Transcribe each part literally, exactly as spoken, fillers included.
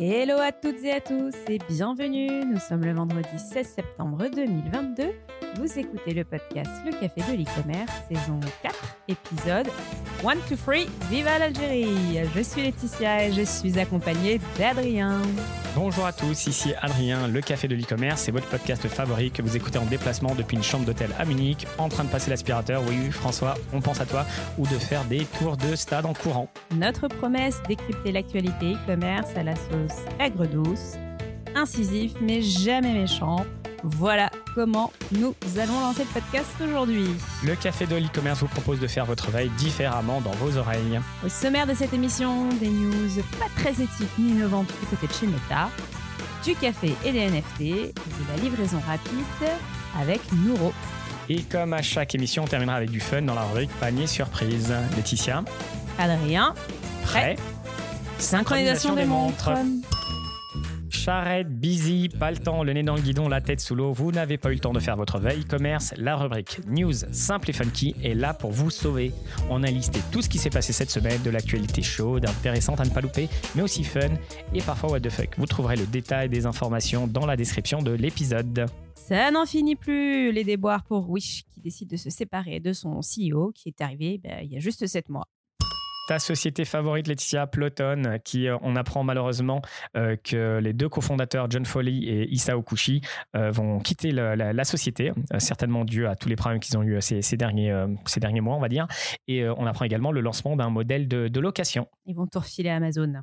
Hello à toutes et à tous et bienvenue. Nous sommes le vendredi seize septembre deux mille vingt-deux. Vous écoutez le podcast Le Café de l'e-commerce, saison quatre, épisode un, deux, trois, Viva l'Algérie. Je suis Laetitia et je suis accompagnée d'Adrien. Bonjour à tous, ici Adrien, Le Café de l'e-commerce, c'est votre podcast favori que vous écoutez en déplacement depuis une chambre d'hôtel à Munich, en train de passer l'aspirateur, oui François, on pense à toi, ou de faire des tours de stade en courant. Notre promesse, décrypter l'actualité e-commerce à la sauce aigre douce, incisif mais jamais méchant. Voilà comment nous allons lancer le podcast aujourd'hui. Le Café de l'e-commerce vous propose de faire votre veille différemment dans vos oreilles. Au sommaire de cette émission, des news pas très éthiques ni innovantes du côté de chez Meta, du café et des N F T, et de la livraison rapide avec Nouro. Et comme à chaque émission, on terminera avec du fun dans la rubrique panier surprise. Laetitia, Adrien, prêt, synchronisation des montres. Charrette, busy, pas le temps, le nez dans le guidon, la tête sous l'eau, vous n'avez pas eu le temps de faire votre veille e-commerce, la rubrique News simple et funky est là pour vous sauver. On a listé tout ce qui s'est passé cette semaine, de l'actualité chaude, intéressante à ne pas louper, mais aussi fun et parfois what the fuck. Vous trouverez le détail des informations dans la description de l'épisode. Ça n'en finit plus, les déboires pour Wish qui décide de se séparer de son C E O qui est arrivé ben, il y a juste sept mois. Ta société favorite, Laetitia, Peloton, qui euh, on apprend malheureusement euh, que les deux cofondateurs, John Foley et Issa Okuchi, euh, vont quitter le, la, la société, euh, certainement dû à tous les problèmes qu'ils ont eu ces, ces, derniers, euh, ces derniers mois, on va dire. Et euh, on apprend également le lancement d'un modèle de, de location. Ils vont tout refiler à Amazon.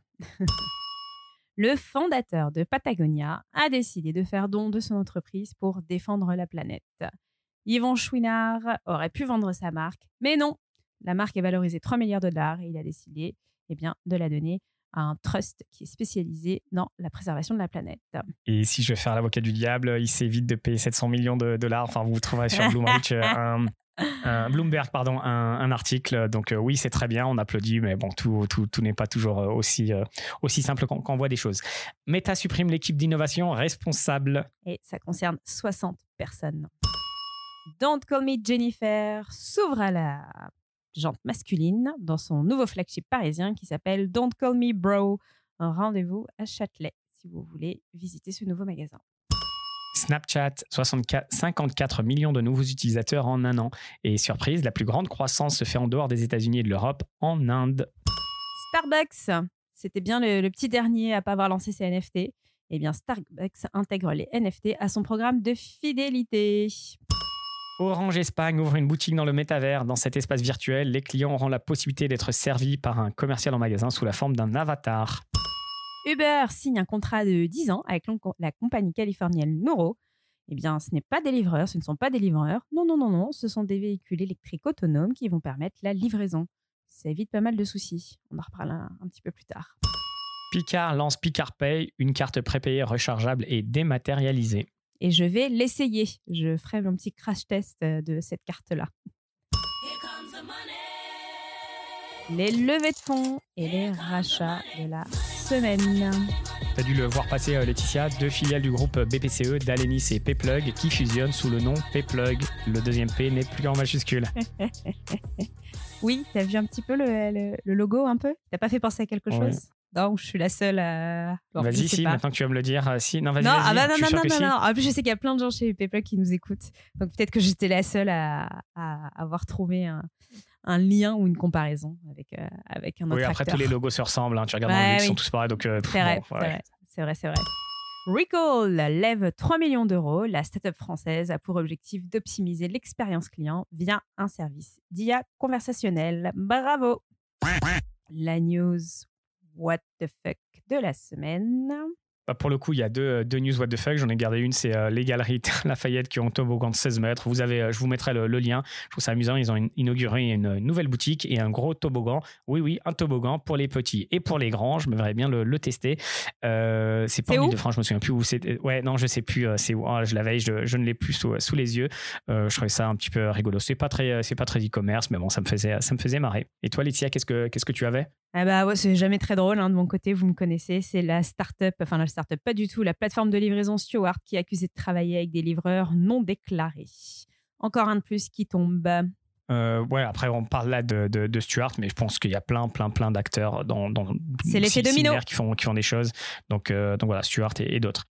Le fondateur de Patagonia a décidé de faire don de son entreprise pour défendre la planète. Yvon Chouinard aurait pu vendre sa marque, mais non. La marque est valorisée trois milliards de dollars et il a décidé eh bien, de la donner à un trust qui est spécialisé dans la préservation de la planète. Et si je vais faire l'avocat du diable, il s'évite de payer sept cents millions de dollars. Enfin, vous trouverez sur Bloomberg un, un, Bloomberg, pardon, un, un article. Donc euh, oui, c'est très bien, on applaudit, mais bon, tout, tout, tout n'est pas toujours aussi, euh, aussi simple quand, quand on voit des choses. Meta supprime l'équipe d'innovation responsable. Et ça concerne soixante personnes. Don't Call Me Jennifer s'ouvre à la jante masculine dans son nouveau flagship parisien qui s'appelle Don't Call Me Bro. Un rendez-vous à Châtelet si vous voulez visiter ce nouveau magasin. Snapchat, soixante-quatre, cinquante-quatre millions de nouveaux utilisateurs en un an. Et surprise, la plus grande croissance se fait en dehors des États-Unis et de l'Europe, en Inde. Starbucks, c'était bien le, le petit dernier à ne pas avoir lancé ses N F T. Eh bien, Starbucks intègre les N F T à son programme de fidélité. Orange Espagne ouvre une boutique dans le métavers. Dans cet espace virtuel, les clients auront la possibilité d'être servis par un commercial en magasin sous la forme d'un avatar. Uber signe un contrat de dix ans avec la compagnie californienne Nuro. Eh bien, ce n'est pas des livreurs, ce ne sont pas des livreurs. Non, non, non, non, ce sont des véhicules électriques autonomes qui vont permettre la livraison. Ça évite pas mal de soucis. On en reparlera un, un petit peu plus tard. Picard lance Picard Pay, une carte prépayée rechargeable et dématérialisée. Et je vais l'essayer. Je ferai mon petit crash test de cette carte-là. Les levées de fonds et les rachats de la semaine. Tu as dû le voir passer, euh, Laetitia, deux filiales du groupe B P C E, Dalenis et Payplug, qui fusionnent sous le nom Payplug. Le deuxième P n'est plus en majuscule. Oui, tu as vu un petit peu le, le, le logo un peu ? T'as pas fait penser à quelque chose ? Ouais. Non, je suis la seule à... Bon, vas-y, si, pas. Maintenant que tu vas me le dire. Euh, si, non, vas-y, non, vas-y. Ah bah non, je non, suis non, non, si. non. En plus, je sais qu'il y a plein de gens chez Payplug qui nous écoutent. Donc, peut-être que j'étais la seule à, à avoir trouvé un, un lien ou une comparaison avec, euh, avec un autre Oui, après, acteur. tous les logos se ressemblent. Hein. Tu regardes ouais, dans le luxe, oui. ils sont tous pareils. Donc, euh, c'est, vrai, bon, c'est, ouais. vrai, c'est vrai, c'est vrai. Recall lève trois millions d'euros. La start-up française a pour objectif d'optimiser l'expérience client via un service d'I A conversationnel. Bravo! La news what the fuck de la semaine. Bah pour le coup, il y a deux, deux news what the fuck. J'en ai gardé une, c'est euh, les Galeries Lafayette qui ont un toboggan de seize mètres. Vous avez, euh, je vous mettrai le, le lien. Je trouve ça amusant. Ils ont une, inauguré une nouvelle boutique et un gros toboggan. Oui, oui, un toboggan pour les petits et pour les grands. Je me verrais bien le, le tester. Euh, c'est pas c'est en où Ile-de-France, je me souviens plus où c'est. Ouais, non, je sais plus. Euh, c'est où. Oh, je l'avais, je, je ne l'ai plus sous, sous les yeux. Euh, je trouvais ça un petit peu rigolo. C'est pas très, c'est pas très e-commerce, mais bon, ça me faisait, ça me faisait marrer. Et toi, Laetitia, qu'est-ce que, qu'est-ce que tu avais ? Ah bah ouais, c'est jamais très drôle hein, de mon côté, vous me connaissez, c'est la start-up, enfin la start-up pas du tout, la plateforme de livraison Stewart qui est accusée de travailler avec des livreurs non déclarés. Encore un de plus qui tombe. Euh, ouais, après, on parle là de, de, de Stuart, mais je pense qu'il y a plein, plein, plein d'acteurs dans, dans c'est l'effet domino qui font, qui font des choses. Donc, euh, donc voilà, Stuart et, et d'autres.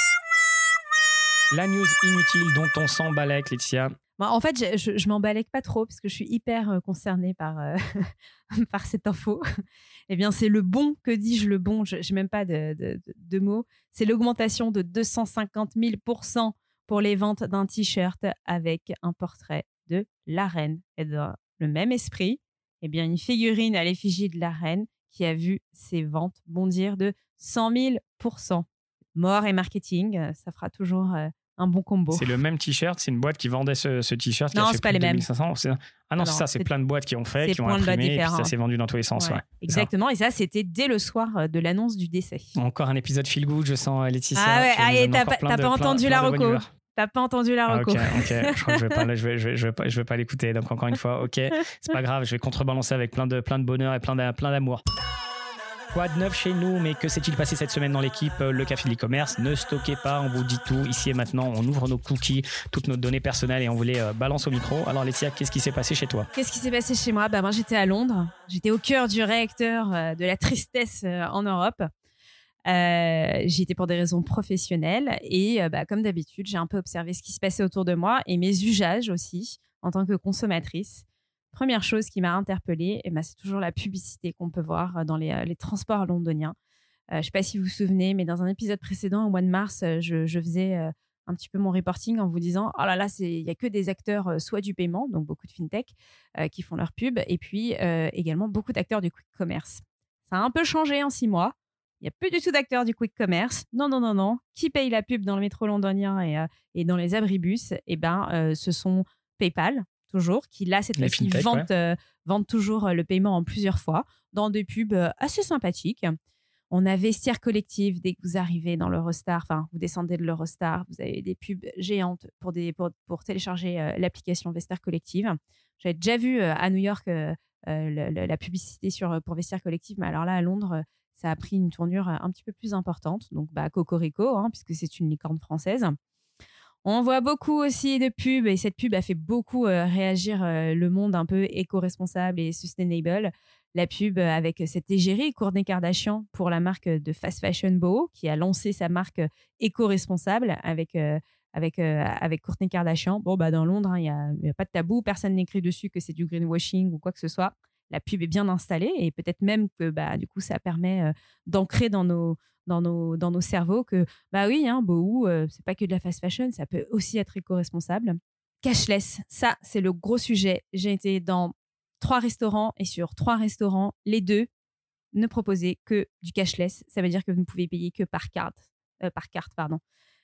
La news inutile dont on s'embalèque, Laetitia. Bon, en fait, je, je, je m'embalèque pas trop parce que je suis hyper euh, concernée par, euh, par cette info. Eh bien, c'est le bon, que dis-je le bon, je n'ai même pas de, de, de, de mots. C'est l'augmentation de deux cent cinquante mille pour cent pour les ventes d'un t-shirt avec un portrait de la reine. Et dans le même esprit, eh bien, une figurine à l'effigie de la reine qui a vu ses ventes bondir de cent mille pour cent. Mort et marketing, ça fera toujours euh, un bon combo. C'est le même t-shirt, c'est une boîte qui vendait ce, ce t-shirt. Non, qui a c'est fait pas plus les de mêmes. deux mille cinq cents. C'est... Ah non, non c'est ça, c'est, c'est plein de boîtes qui ont fait, qui ont imprimé, et puis ça s'est vendu dans tous les sens. Ouais, ouais, exactement, et ça, c'était dès le soir de l'annonce du décès. Encore un épisode feel good, je sens, Laetitia. Ah ouais, ah, et t'as, pas, t'as de, pas entendu plein, la plein reco. T'as pas entendu la reco. Ah, ok, ok. Je crois que je vais pas, je vais, je vais, je vais pas, je vais pas l'écouter. Donc encore une fois, ok, c'est pas grave. Je vais contrebalancer avec plein de, plein de bonheur et plein, de, plein d'amour. Quoi de neuf chez nous, mais que s'est-il passé cette semaine dans l'équipe? Le café de l'e-commerce, ne stockez pas, on vous dit tout. Ici et maintenant, on ouvre nos cookies, toutes nos données personnelles et on vous les euh, balance au micro. Alors Laetitia, qu'est-ce qui s'est passé chez toi? Qu'est-ce qui s'est passé chez moi? Bah, moi, j'étais à Londres. J'étais au cœur du réacteur euh, de la tristesse euh, en Europe. Euh, j'y étais pour des raisons professionnelles et euh, bah, comme d'habitude, j'ai un peu observé ce qui se passait autour de moi et mes usages aussi en tant que consommatrice. Première chose qui m'a interpellée, eh ben, c'est toujours la publicité qu'on peut voir dans les, les transports londoniens. Euh, je ne sais pas si vous vous souvenez, mais dans un épisode précédent, au mois de mars, je, je faisais euh, un petit peu mon reporting en vous disant « Oh là là, il n'y a que des acteurs euh, soit du paiement, donc beaucoup de fintech, euh, qui font leur pub, et puis euh, également beaucoup d'acteurs du quick commerce. » Ça a un peu changé en six mois. Il n'y a plus du tout d'acteurs du quick commerce. Non, non, non, non. Qui paye la pub dans le métro londonien et, euh, et dans les abribus? Eh ben, euh, ce sont PayPal, toujours, qui là, cette fois-ci, vendent, ouais. euh, vendent toujours le paiement en plusieurs fois dans des pubs euh, assez sympathiques. On a Vestiaire Collective, dès que vous arrivez dans l'Eurostar, enfin, vous descendez de l'Eurostar, vous avez des pubs géantes pour, des, pour, pour télécharger euh, l'application Vestiaire Collective. J'avais déjà vu euh, à New York euh, euh, la, la, la publicité sur, pour Vestiaire Collective, mais alors là, à Londres, euh, ça a pris une tournure un petit peu plus importante. Donc, bah, Cocorico, hein, puisque c'est une licorne française. On voit beaucoup aussi de pubs, et cette pub a fait beaucoup euh, réagir euh, le monde un peu éco-responsable et sustainable. La pub avec cette égérie, Kourtney Kardashian, pour la marque de fast fashion Boho, qui a lancé sa marque éco-responsable avec, euh, avec, euh, avec Kourtney Kardashian. Bon, bah, dans Londres, il hein, n'y a, a pas de tabou, personne n'écrit dessus que c'est du greenwashing ou quoi que ce soit. La pub est bien installée et peut-être même que bah, du coup, ça permet euh, d'ancrer dans nos, dans, nos, dans nos cerveaux que, bah oui, hein, Boho, euh, c'est pas que de la fast fashion, ça peut aussi être éco-responsable. Cashless, ça, c'est le gros sujet. J'ai été dans trois restaurants et sur trois restaurants, les deux ne proposaient que du cashless. Ça veut dire que vous ne pouvez payer que par carte. Euh, par carte, pardon.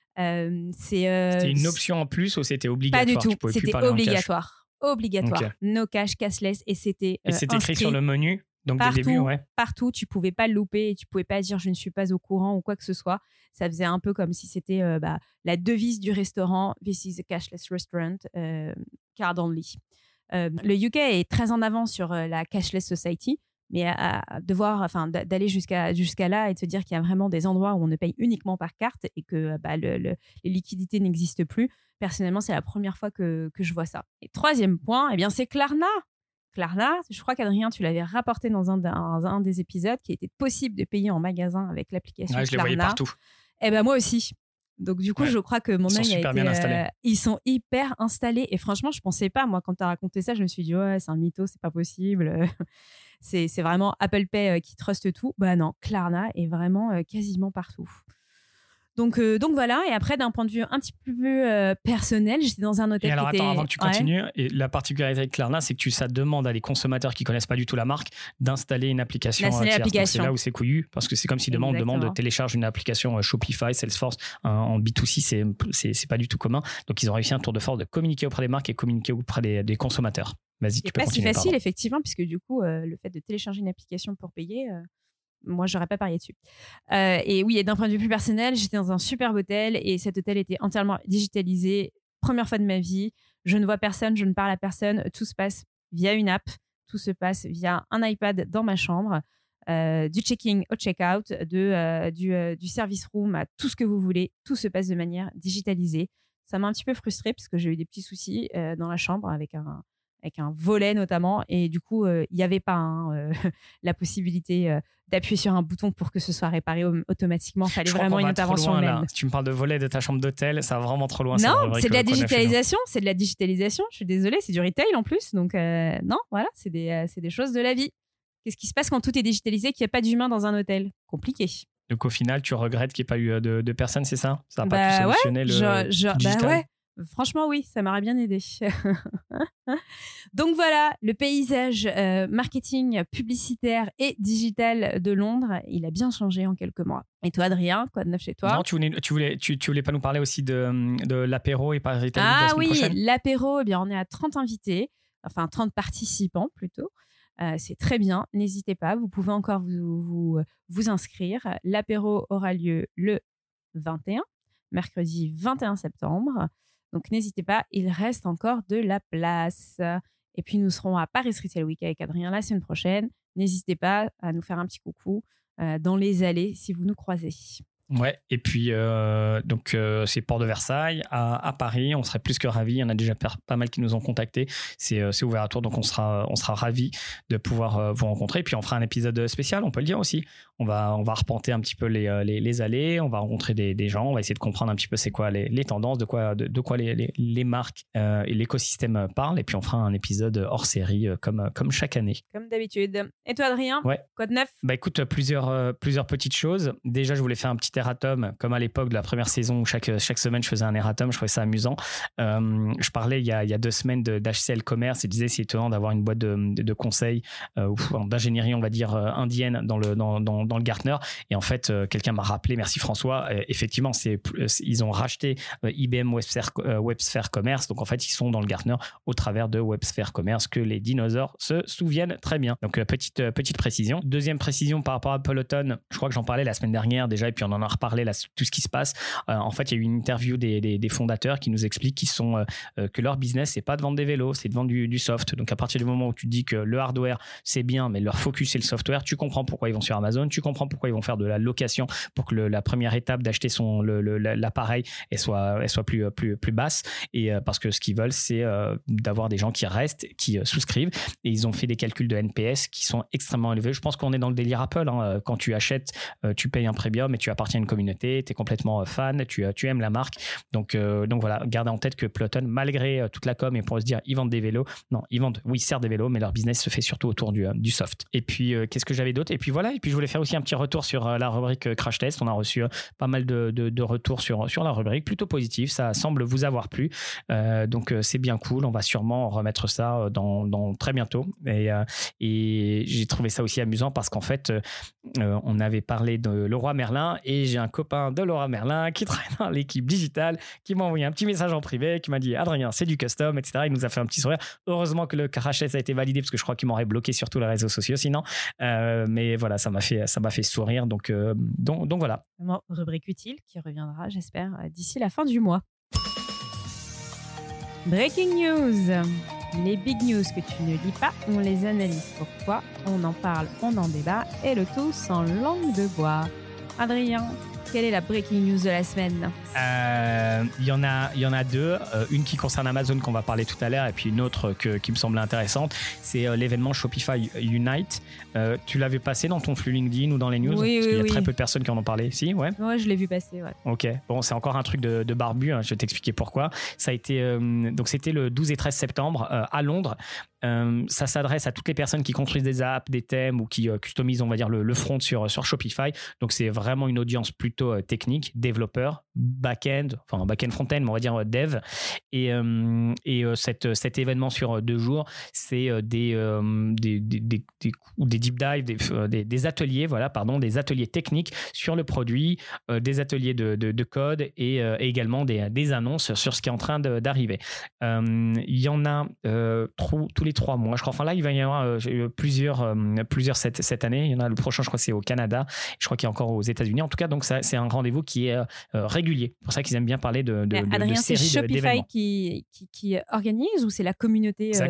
Euh, c'est, euh, c'était une option en plus ou c'était obligatoire? Pas du tout, c'était obligatoire. Obligatoire, okay. No cash, cashless, et c'était euh, Et c'était écrit sur le menu, donc partout, dès le début, ouais. Partout, tu pouvais pas le louper et tu pouvais pas dire je ne suis pas au courant ou quoi que ce soit. Ça faisait un peu comme si c'était euh, bah, la devise du restaurant. This is a cashless restaurant, euh, card only. Euh, le U K est très en avant sur euh, la cashless society, mais à, à devoir, enfin, d'aller jusqu'à jusqu'à là et de se dire qu'il y a vraiment des endroits où on ne paye uniquement par carte et que bah, le, le, les liquidités n'existent plus. Personnellement, c'est la première fois que, que je vois ça. Et troisième point, eh bien, c'est Klarna. Klarna, je crois qu'Adrien, tu l'avais rapporté dans un, dans un des épisodes, qu'il était possible de payer en magasin avec l'application ouais, je Klarna. Je les voyais partout. Eh ben moi aussi. Donc du coup, ouais. je crois que mon œil a été... Bien euh, ils sont hyper installés. Et franchement, je pensais pas. Moi, quand tu as raconté ça, je me suis dit, ouais, c'est un mytho, c'est pas possible. c'est, c'est vraiment Apple Pay qui truste tout. Bah non, Klarna est vraiment euh, quasiment partout. Donc, euh, donc voilà, et après d'un point de vue un petit peu euh, personnel, j'étais dans un hôtel et alors, qui attends, était... avant que tu continues, ouais. Et la particularité avec Klarna, c'est que tu, ça demande à des consommateurs qui ne connaissent pas du tout la marque d'installer une application tierce. Donc c'est là où c'est couillu, parce que c'est comme si demande, demande de télécharger une application Shopify, Salesforce, en B deux C, c'est, c'est, c'est pas du tout commun. Donc ils ont réussi un tour de force de communiquer auprès des marques et communiquer auprès des, des consommateurs. Vas-y, c'est tu peux pas continuer. C'est pas si facile, pardon. effectivement, puisque du coup, euh, le fait de télécharger une application pour payer... Euh... Moi, j'aurais pas parié dessus. Euh, et oui, et d'un point de vue plus personnel, j'étais dans un superbe hôtel et cet hôtel était entièrement digitalisé. Première fois de ma vie, je ne vois personne, je ne parle à personne. Tout se passe via une app, tout se passe via un iPad dans ma chambre, euh, du check-in au check-out, de, euh, du, euh, du service room à tout ce que vous voulez. Tout se passe de manière digitalisée. Ça m'a un petit peu frustrée parce que j'ai eu des petits soucis euh, dans la chambre avec un, avec un volet notamment. Et du coup, il euh, n'y avait pas hein, euh, la possibilité euh, d'appuyer sur un bouton pour que ce soit réparé automatiquement. Il fallait vraiment une intervention humaine. Si tu me parles de volet de ta chambre d'hôtel, ça va vraiment trop loin. Non, c'est de la digitalisation. C'est de la digitalisation. Je suis désolée, c'est du retail en plus. Donc, euh, non, voilà, c'est des, euh, c'est des choses de la vie. Qu'est-ce qui se passe quand tout est digitalisé, qu'il n'y a pas d'humain dans un hôtel ? Compliqué. Donc, au final, tu regrettes qu'il n'y ait pas eu de, de personnes, c'est ça ? Ça n'a bah, pas pu solutionner ouais, le je, je, digital. Bah ouais. Franchement, oui, ça m'aurait bien aidé. Donc voilà, le paysage euh, marketing, publicitaire et digital de Londres, il a bien changé en quelques mois. Et toi, Adrien, quoi de neuf chez toi ? Non, tu voulais, tu voulais, tu, tu voulais pas nous parler aussi de, de l'apéro et Paris Retail Ah de la semaine oui, prochaine ? l'apéro, eh bien, on est à trente invités, enfin trente participants plutôt. Euh, c'est très bien, n'hésitez pas, vous pouvez encore vous, vous, vous inscrire. L'apéro aura lieu le vingt et un, mercredi vingt et un septembre. Donc, n'hésitez pas, il reste encore de la place. Et puis, nous serons à Paris Retail Week avec Adrien la semaine prochaine. N'hésitez pas à nous faire un petit coucou euh, dans les allées si vous nous croisez. Ouais, et puis euh, donc euh, c'est Port de Versailles à, à Paris. On serait plus que ravis. Il y en a déjà pas mal qui nous ont contactés. C'est, euh, c'est ouvert à tour, donc on sera, on sera ravis de pouvoir euh, vous rencontrer. Et puis on fera un épisode spécial, on peut le dire aussi. On va, on va arpenter un petit peu les, les, les allées. On va rencontrer des, des gens. On va essayer de comprendre un petit peu c'est quoi les, les tendances, de quoi, de, de quoi les, les, les marques euh, et l'écosystème parlent. Et puis on fera un épisode hors série euh, comme, comme chaque année. Comme d'habitude. Et toi, Adrien ? Ouais. Quoi de neuf ? Bah écoute, plusieurs, euh, plusieurs petites choses. Déjà, je voulais faire un petit erratum, comme à l'époque de la première saison où chaque, chaque semaine je faisais un erratum. Je trouvais ça amusant. Euh, je parlais il y, a, il y a deux semaines de, d'H C L Commerce et je disais c'est étonnant d'avoir une boîte de, de, de conseils euh, ou d'ingénierie, on va dire, euh, indienne dans le, dans, dans, dans le Gartner. Et en fait, euh, quelqu'un m'a rappelé, merci François, euh, effectivement, c'est, c'est, ils ont racheté euh, I B M WebSphere, euh, WebSphere Commerce. Donc en fait, ils sont dans le Gartner au travers de WebSphere Commerce que les dinosaures se souviennent très bien. Donc euh, petite, euh, petite précision. Deuxième précision par rapport à Peloton, je crois que j'en parlais la semaine dernière déjà et puis on en a reparlé là, tout ce qui se passe. Euh, en fait, il y a eu une interview des, des, des fondateurs qui nous expliquent qu'ils sont, euh, que leur business, c'est pas de vendre des vélos, c'est de vendre du, du soft. Donc à partir du moment où tu dis que le hardware, c'est bien, mais leur focus, c'est le software, tu comprends pourquoi ils vont sur Amazon, tu comprends pourquoi ils vont faire de la location pour que le, la première étape d'acheter son, le, le, l'appareil elle soit, elle soit plus, plus, plus basse. Et euh, parce que ce qu'ils veulent, c'est euh, d'avoir des gens qui restent, qui euh, souscrivent. Et ils ont fait des calculs de N P S qui sont extrêmement élevés. Je pense qu'on est dans le délire Apple. Hein. Quand tu achètes, euh, tu payes un premium et tu appartiens à une communauté, tu es complètement fan, tu, tu aimes la marque. Donc, euh, donc voilà, gardez en tête que Peloton, malgré euh, toute la com et pour se dire ils vendent des vélos, non, ils vendent, oui, certes des vélos, mais leur business se fait surtout autour du, euh, du soft. Et puis, euh, qu'est-ce que j'avais d'autre ? Et puis voilà, et puis je voulais faire aussi un petit retour sur euh, la rubrique euh, Crash Test. On a reçu euh, pas mal de, de, de retours sur, sur la rubrique, plutôt positif. Ça semble vous avoir plu. Euh, donc, euh, c'est bien cool. On va sûrement remettre ça dans, dans très bientôt. Et, euh, et j'ai trouvé ça aussi amusant parce qu'en fait, euh, on avait parlé de Leroy Merlin et j'ai un copain de Leroy Merlin qui travaille dans l'équipe digitale qui m'a envoyé un petit message en privé qui m'a dit Adrien, c'est du custom, et cetera. Il nous a fait un petit sourire. Heureusement que le Crash Test a été validé parce que je crois qu'il m'aurait bloqué sur tous les réseaux sociaux sinon. Euh, mais voilà, ça m'a fait, ça m'a fait sourire. Donc, euh, donc, donc voilà. Rubrique utile qui reviendra, j'espère, d'ici la fin du mois. Breaking news. Les big news que tu ne lis pas, on les analyse pour toi, on en parle, on en débat, et le tout sans langue de bois. Adrien, quelle est la breaking news de la semaine ? Euh, il y en a, il y en a deux. Euh, une qui concerne Amazon qu'on va parler tout à l'heure, et puis une autre que, qui me semble intéressante. C'est euh, l'événement Shopify Unite. Euh, tu l'avais passé dans ton flux LinkedIn ou dans les news ? Oui, Parce oui, qu'il y a oui. très peu de personnes qui en ont parlé. Si, ouais. Ouais, je l'ai vu passer. Ouais. Ok. Bon, c'est encore un truc de, de barbu. Hein, je vais t'expliquer pourquoi. Ça a été euh, donc c'était le douze et treize septembre euh, à Londres. Euh, ça s'adresse à toutes les personnes qui construisent des apps, des thèmes ou qui euh, customisent, on va dire, le, le front sur, sur Shopify. Donc, c'est vraiment une audience plutôt euh, technique, développeur, back-end, enfin back-end front-end, mais on va dire euh, dev. Et, euh, et euh, cette, cet événement sur euh, deux jours, c'est euh, des, euh, des, des, des, des, des deep dives, des, euh, des, des ateliers, voilà, pardon, des ateliers techniques sur le produit, euh, des ateliers de, de, de code et, euh, et également des, des annonces sur ce qui est en train de, d'arriver. Euh, il y en a euh, trop, tous les trois mois, je crois. Enfin là, il va y avoir euh, plusieurs, euh, plusieurs cette, cette année. Il y en a le prochain, je crois, c'est au Canada. Je crois qu'il y a encore aux États-Unis. En tout cas, donc ça, c'est un rendez-vous qui est euh, régulier. C'est pour ça qu'ils aiment bien parler de, de, de, Adrien, de séries c'est Shopify d'événements. Qui, qui, qui organise ou c'est la communauté euh, dev ?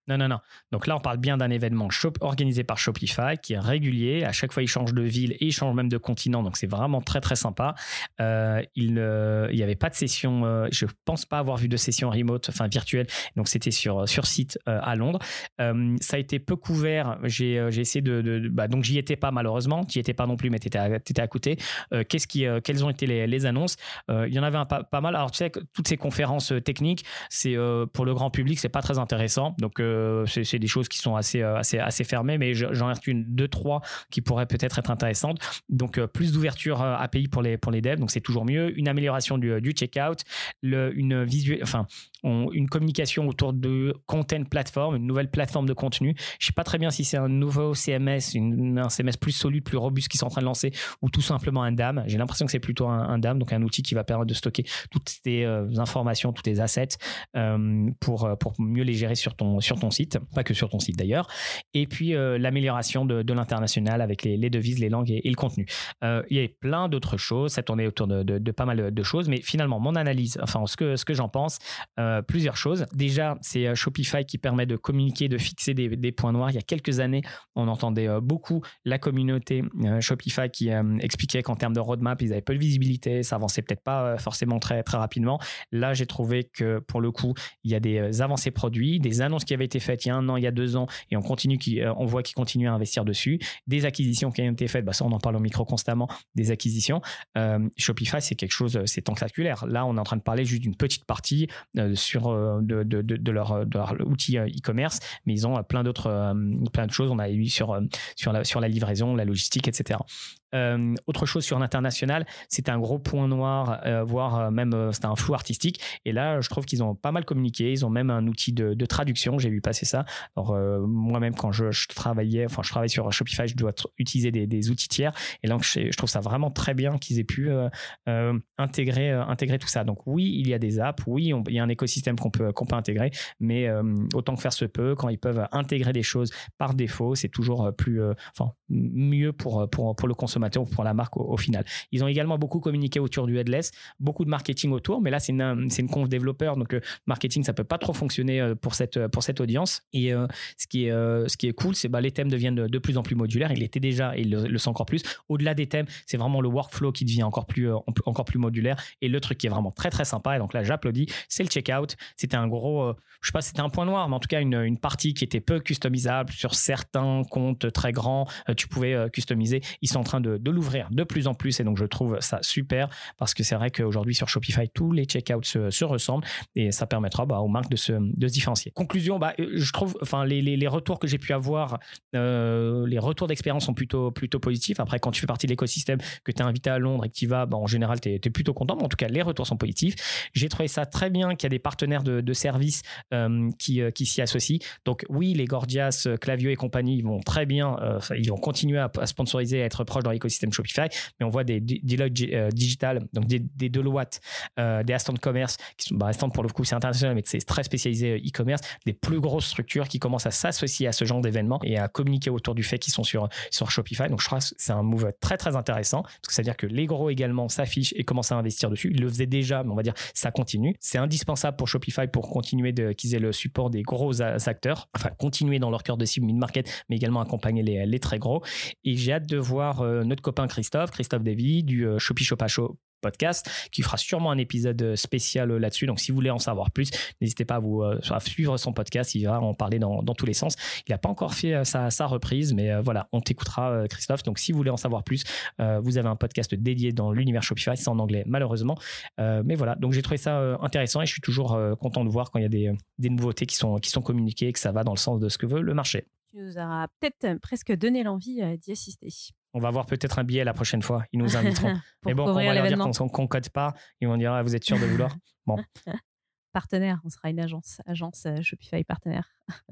Non, non, non. Donc là, on parle bien d'un événement shop, organisé par Shopify qui est régulier. À chaque fois, il change de ville et il change même de continent. Donc, c'est vraiment très, très sympa. Euh, il n'y euh, avait pas de session. Euh, je ne pense pas avoir vu de session remote, enfin virtuelle. Donc, c'était sur, sur site euh, à Londres. Euh, ça a été peu couvert. J'ai, euh, j'ai essayé de. de, de bah, donc, j'y étais pas malheureusement. Tu n'y étais pas non plus, mais tu étais à, t'étais à côté. Euh, qu'est-ce qui, euh, quelles ont été les, les annonces? euh, Il y en avait un, pas, pas mal. Alors, tu sais, que toutes ces conférences techniques, c'est, euh, pour le grand public, ce n'est pas très intéressant. Donc, euh, C'est, c'est des choses qui sont assez, assez, assez fermées, mais j'en ai une, deux, trois qui pourraient peut-être être intéressantes. Donc, euh, plus d'ouverture A P I pour les, pour les devs, donc c'est toujours mieux. Une amélioration du, du checkout, le, une, visuel, enfin, on, une communication autour de content platform, une nouvelle plateforme de contenu. Je ne sais pas très bien si c'est un nouveau C M S, une, un C M S plus solide, plus robuste qui sont en train de lancer, ou tout simplement un D A M. J'ai l'impression que c'est plutôt un, un D A M, donc un outil qui va permettre de stocker toutes tes euh, informations, tous tes assets euh, pour, pour mieux les gérer sur ton, sur ton site, pas que sur ton site d'ailleurs. Et puis euh, l'amélioration de, de l'international avec les, les devises, les langues et, et le contenu. Euh, il y a plein d'autres choses, ça tournait autour de, de, de pas mal de choses, mais finalement mon analyse, enfin ce que, ce que j'en pense, euh, plusieurs choses. Déjà, c'est Shopify qui permet de communiquer, de fixer des, des points noirs. Il y a quelques années, on entendait euh, beaucoup la communauté euh, Shopify qui euh, expliquait qu'en termes de roadmap, ils avaient peu de visibilité, ça avançait peut-être pas euh, forcément très, très rapidement. Là, j'ai trouvé que pour le coup, il y a des avancées produits, des annonces qui avaient été faites il y a un an, il y a deux ans, et on continue, qui, euh, on voit qu'ils continuent à investir dessus. Des acquisitions qui ont été faites, bah ça on en parle au micro constamment, des acquisitions. Euh, Shopify, c'est quelque chose, c'est tentaculaire. Là, on est en train de parler juste d'une petite partie euh, sur euh, de, de, de, de, leur, de leur outil euh, e-commerce, mais ils ont euh, plein d'autres, euh, plein de choses. On a eu sur euh, sur la sur la livraison, la logistique, et cetera. Euh, autre chose sur l'international, c'était un gros point noir, euh, voire euh, même euh, c'était un flou artistique. Et là, je trouve qu'ils ont pas mal communiqué. Ils ont même un outil de, de traduction. J'ai vu passer ça. Alors euh, moi-même, quand je, je travaillais, enfin je travaille sur Shopify, je dois t- utiliser des, des outils tiers. Et là, je, je trouve ça vraiment très bien qu'ils aient pu euh, euh, intégrer, euh, intégrer tout ça. Donc oui, il y a des apps, oui, on, il y a un écosystème qu'on peut, qu'on peut intégrer, mais euh, autant que faire se peut, quand ils peuvent intégrer des choses par défaut, c'est toujours plus, euh, enfin mieux pour pour pour le consommateur, pour la marque au, au final. Ils ont également beaucoup communiqué autour du headless, beaucoup de marketing autour, mais là c'est une, c'est une conf développeur, donc euh, marketing ça peut pas trop fonctionner euh, pour cette pour cette audience. Et euh, ce qui est euh, ce qui est cool, c'est bah les thèmes deviennent de, de plus en plus modulaires. Il était déjà et il le, le sent encore plus. Au-delà des thèmes, c'est vraiment le workflow qui devient encore plus euh, encore plus modulaire. Et le truc qui est vraiment très très sympa, et donc là j'applaudis, c'est le checkout. C'était un gros, euh, je sais pas, c'était un point noir, mais en tout cas une une partie qui était peu customisable sur certains comptes très grands. Euh, tu pouvais euh, customiser. Ils sont en train de de l'ouvrir de plus en plus, et donc je trouve ça super, parce que c'est vrai qu'aujourd'hui sur Shopify tous les checkouts se, se ressemblent, et ça permettra bah, aux marques de se, de se différencier. Conclusion, bah, je trouve enfin les, les, les retours que j'ai pu avoir, euh, les retours d'expérience sont plutôt, plutôt positifs. Après, quand tu fais partie de l'écosystème, que tu es invité à Londres et que tu y vas, bah, en général tu es plutôt content, mais en tout cas les retours sont positifs. J'ai trouvé ça très bien qu'il y a des partenaires de, de services euh, qui, euh, qui s'y associent. Donc oui, les Gorgias, Klaviyo et compagnie, ils vont très bien, euh, ils vont continuer à, à sponsoriser, à être proches dans l'écosystème Shopify, mais on voit des Deloitte euh, Digital, donc des, des Deloitte, euh, des Aston Commerce, qui sont, bah, Aston pour le coup c'est international, mais c'est très spécialisé e-commerce, des plus grosses structures qui commencent à s'associer à ce genre d'événements et à communiquer autour du fait qu'ils sont sur, sur Shopify. Donc je crois que c'est un move très très intéressant, parce que ça veut dire que les gros également s'affichent et commencent à investir dessus. Ils le faisaient déjà, mais on va dire ça continue. C'est indispensable pour Shopify pour continuer de, qu'ils aient le support des gros acteurs, enfin continuer dans leur cœur de cible mid-market, mais également accompagner les, les très gros. Et j'ai hâte de voir euh, notre copain Christophe, Christophe Davy du euh, Shopee Shop Show podcast, qui fera sûrement un épisode spécial là-dessus. Donc si vous voulez en savoir plus, n'hésitez pas à vous euh, à suivre son podcast, il va en parler dans, dans tous les sens. Il n'a pas encore fait euh, sa, sa reprise, mais euh, voilà, on t'écoutera euh, Christophe. Donc si vous voulez en savoir plus, euh, vous avez un podcast dédié dans l'univers Shopify, c'est en anglais malheureusement, euh, mais voilà, donc j'ai trouvé ça euh, intéressant, et je suis toujours euh, content de voir quand il y a des, des nouveautés qui sont, qui sont communiquées et que ça va dans le sens de ce que veut le marché. Tu nous auras peut-être presque donné l'envie euh, d'y assister. On va avoir peut-être un billet la prochaine fois. Ils nous inviteront. Mais bon, on va leur dire qu'on ne code pas. Ils vont dire ah, vous êtes sûr de vouloir. Bon. Partenaire, on sera une agence, agence Shopify partenaire.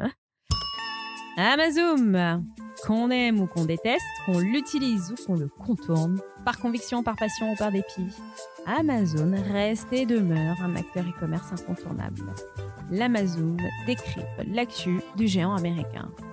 Amazon, qu'on aime ou qu'on déteste, qu'on l'utilise ou qu'on le contourne, par conviction, par passion ou par dépit, Amazon reste et demeure un acteur e-commerce incontournable. L'Amazon décrypte l'actu du géant américain.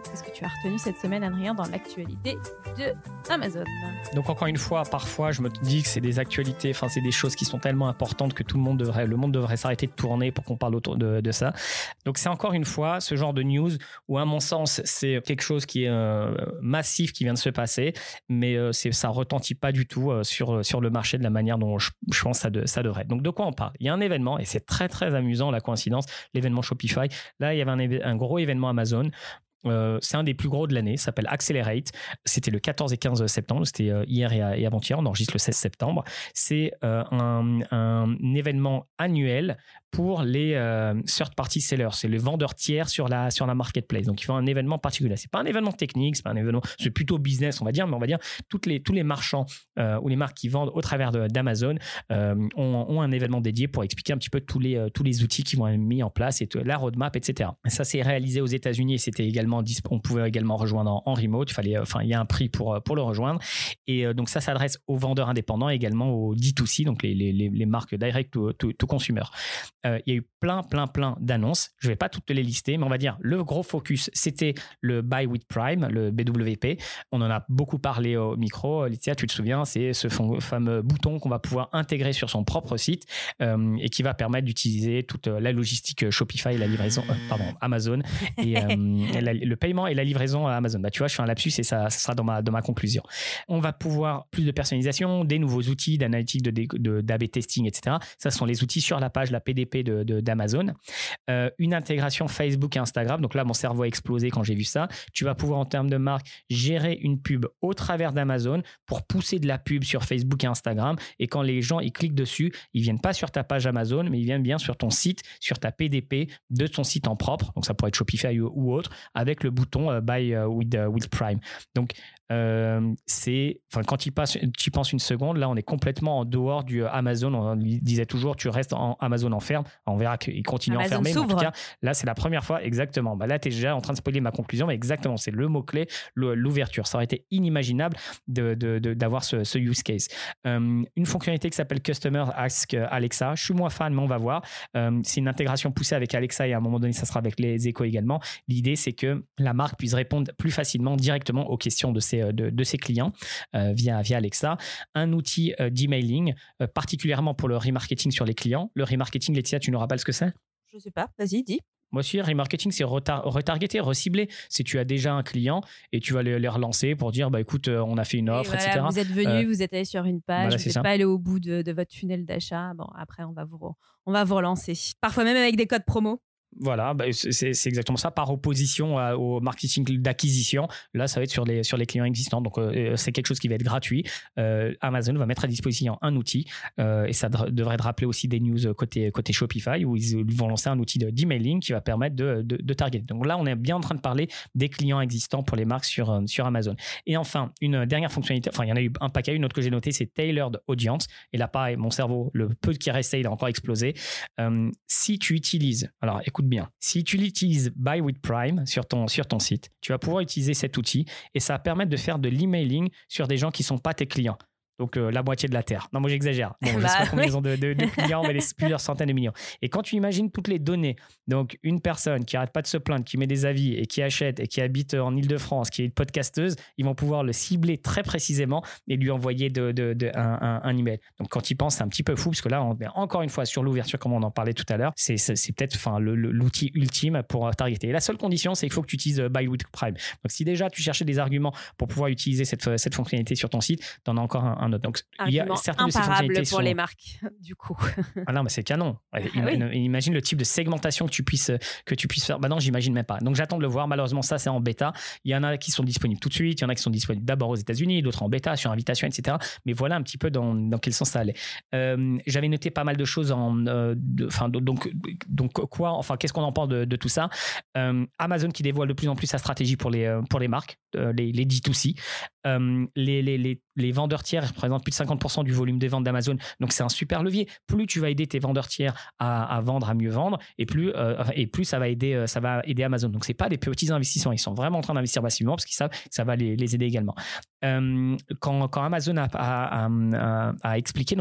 Qu'est-ce que tu as retenu cette semaine, Adrien, dans l'actualité de Amazon? Donc encore une fois, parfois je me dis que c'est des actualités, enfin c'est des choses qui sont tellement importantes que tout le monde devrait, le monde devrait s'arrêter de tourner pour qu'on parle autour de, de ça. Donc c'est encore une fois ce genre de news où à mon sens c'est quelque chose qui est euh, massif qui vient de se passer, mais euh, c'est, ça retentit pas du tout euh, sur, sur le marché de la manière dont je, je pense que ça, de, ça devrait. Donc de quoi on parle? Il y a un événement et c'est très très amusant la coïncidence, l'événement Shopify. Là il y avait un, éve- un gros événement Amazon. Euh, c'est un des plus gros de l'année, ça s'appelle Accelerate. C'était le quatorze et quinze septembre, c'était euh, hier et, et avant-hier, on enregistre le seize septembre. C'est euh, un, un événement annuel pour les euh, third-party sellers, c'est les vendeurs tiers sur la, sur la marketplace. Donc, ils font un événement particulier. C'est pas un événement technique, c'est pas un événement, c'est plutôt business, on va dire, mais on va dire toutes les, tous les marchands euh, ou les marques qui vendent au travers de, d'Amazon euh, ont, ont un événement dédié pour expliquer un petit peu tous les, euh, tous les outils qui vont être mis en place et tout, la roadmap, et cetera. Et ça, c'est réalisé aux États-Unis et c'était également, on pouvait également rejoindre en, en remote. Il fallait, enfin, il y a un prix pour, pour le rejoindre. Et euh, donc, ça s'adresse aux vendeurs indépendants et également aux D deux C, donc les, les, les marques direct to, to, to consumer. Euh, il y a eu plein, plein, plein d'annonces. Je ne vais pas toutes les lister, mais on va dire le gros focus, c'était le Buy with Prime, le B W P. On en a beaucoup parlé au micro. Laetitia, tu te souviens, c'est ce fameux bouton qu'on va pouvoir intégrer sur son propre site euh, et qui va permettre d'utiliser toute la logistique Shopify et la livraison, euh, pardon, Amazon et euh, la, le paiement et la livraison à Amazon. Bah, tu vois, je fais un lapsus et ça, ça sera dans ma, dans ma conclusion. On va pouvoir plus de personnalisation, des nouveaux outils d'analytique, de, de, d'A B testing, et cetera. Ça, ce sont les outils sur la page, la P D P de, de, d'Amazon. Euh, une intégration Facebook et Instagram. Donc là, mon cerveau a explosé quand j'ai vu ça. Tu vas pouvoir, en termes de marque, gérer une pub au travers d'Amazon pour pousser de la pub sur Facebook et Instagram. Et quand les gens ils cliquent dessus, ils viennent pas sur ta page Amazon, mais ils viennent bien sur ton site, sur ta P D P de ton site en propre. Donc ça pourrait être Shopify ou, ou autre, avec le bouton uh, Buy uh, with, uh, with Prime. Donc euh, c'est, enfin, quand tu y, passes, tu y penses une seconde, là on est complètement en dehors du Amazon. On disait toujours, tu restes en Amazon enferme. On verra qu'il continue à enfermer. Mais en tout cas, là c'est la première fois, exactement. Bah, là tu es déjà en train de spoiler ma conclusion, mais exactement, c'est le mot-clé, l'ouverture. Ça aurait été inimaginable de, de, de, d'avoir ce, ce use case. Euh, une fonctionnalité qui s'appelle Customer Ask Alexa. Je suis moins fan, mais on va voir. Euh, c'est une intégration poussée avec Alexa et à un moment donné, ça sera avec les Echo également. L'idée, c'est que la marque puisse répondre plus facilement directement aux questions de ses, de, de ses clients euh, via, via Alexa. Un outil euh, d'emailing, euh, particulièrement pour le remarketing sur les clients. Le remarketing, Laetitia, tu nous rappelles ce que c'est? Je ne sais pas, vas-y, dis. Moi aussi, remarketing, c'est retar- retargeter, recibler. Si tu as déjà un client et tu vas les, les relancer pour dire, bah, écoute, on a fait une offre, voilà, et cetera. Vous êtes venu, euh, vous êtes allé sur une page, voilà, vous n'êtes pas allé au bout de, de votre tunnel d'achat. Bon, après, on va vous, on va vous relancer. Parfois même avec des codes promo. Voilà, bah c'est, c'est exactement ça, par opposition à, au marketing d'acquisition. Là, ça va être sur les, sur les clients existants. Donc, euh, c'est quelque chose qui va être gratuit. Euh, Amazon va mettre à disposition un outil euh, et ça de, devrait te rappeler aussi des news côté, côté Shopify où ils vont lancer un outil de, d'emailing qui va permettre de, de, de targeter. Donc là, on est bien en train de parler des clients existants pour les marques sur, sur Amazon. Et enfin, une dernière fonctionnalité, enfin, il y en a eu un paquet, une autre que j'ai notée, c'est Tailored Audience. Et là, pareil, mon cerveau, le peu qui restait, il a encore explosé. Euh, si tu utilises, alors écoute bien, si tu l'utilises Buy with Prime sur ton, sur ton site, tu vas pouvoir utiliser cet outil et ça va permettre de faire de l'emailing sur des gens qui ne sont pas tes clients. Donc, euh, la moitié de la Terre. Non, moi, j'exagère. Bon, je ne sais pas combien ils ont de, de, de clients, mais des, plusieurs centaines de millions. Et quand tu imagines toutes les données, donc une personne qui n'arrête pas de se plaindre, qui met des avis et qui achète et qui habite en Ile-de-France, qui est podcasteuse, ils vont pouvoir le cibler très précisément et lui envoyer de, de, de, un, un, un email. Donc, quand tu y penses, c'est un petit peu fou parce que là, on est encore une fois sur l'ouverture, comme on en parlait tout à l'heure. C'est, c'est, c'est peut-être enfin, le, le, l'outil ultime pour targeter. Et la seule condition, c'est qu'il faut que tu utilises Buy with Prime. Donc, si déjà tu cherchais des arguments pour pouvoir utiliser cette, cette fonctionnalité sur ton site, tu en as encore un, un autre. Donc, il y a certaines de ces fonctionnalités pour sont... les marques, du coup. Ah non, mais c'est canon. Ah, oui. Imagine le type de segmentation que tu puisses, que tu puisses faire. Bah non, j'imagine même pas. Donc, j'attends de le voir. Malheureusement, ça, c'est en bêta. Il y en a qui sont disponibles tout de suite. Il y en a qui sont disponibles d'abord aux États-Unis, d'autres en bêta, sur invitation, et cetera. Mais voilà un petit peu dans, dans quel sens ça allait. Euh, j'avais noté pas mal de choses. En, euh, de, enfin, donc, donc, quoi Enfin, qu'est-ce qu'on en pense de, de tout ça euh, Amazon qui dévoile de plus en plus sa stratégie pour les, pour les marques, euh, les, les D deux C. Euh, les, les, les, les vendeurs tiers représentent plus de cinquante pour cent du volume des ventes d'Amazon. Donc, c'est un super levier. Plus tu vas aider tes vendeurs tiers à, à vendre, à mieux vendre, et plus, euh, et plus ça va aider, ça va aider Amazon. Donc, c'est pas des petits investissements. Ils sont vraiment en train d'investir massivement parce qu'ils savent que ça va les, les aider également. Euh, quand, quand Amazon a, a, a, a expliqué, donc,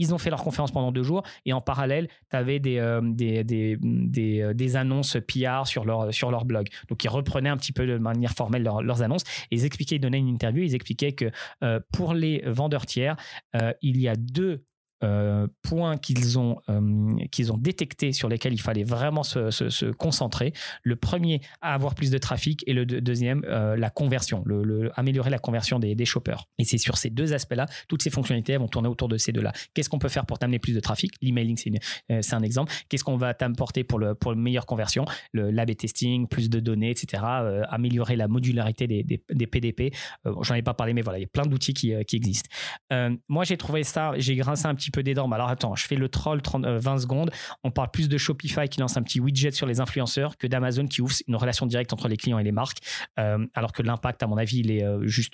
Ils ont fait leur conférence pendant deux jours et en parallèle, tu avais des, euh, des, des, des, euh, des annonces P R sur leur, sur leur blog. Donc, ils reprenaient un petit peu de manière formelle leur, leurs annonces et ils expliquaient, ils donnaient une interview, ils expliquaient que euh, pour les vendeurs tiers, euh, il y a deux Euh, points qu'ils ont, euh, qu'ils ont détectés sur lesquels il fallait vraiment se, se, se concentrer. Le premier, avoir plus de trafic et le de, deuxième, euh, la conversion, le, le, améliorer la conversion des, des shoppers. Et c'est sur ces deux aspects-là, toutes ces fonctionnalités vont tourner autour de ces deux-là. Qu'est-ce qu'on peut faire pour t'amener plus de trafic? L'emailing, c'est, une, euh, c'est un exemple. Qu'est-ce qu'on va t'apporter pour, le, pour une meilleure conversion? Le l'A B testing, plus de données, et cetera. Euh, améliorer la modularité des, des, des P D P. Euh, j'en ai pas parlé, mais voilà, il y a plein d'outils qui, euh, qui existent. Euh, moi, j'ai trouvé ça, j'ai grincé un petit peu des dents. Mais alors attends, je fais le troll trente, euh, vingt secondes. On parle plus de Shopify qui lance un petit widget sur les influenceurs que d'Amazon qui ouvre une relation directe entre les clients et les marques. Euh, alors que l'impact, à mon avis, il est euh, juste...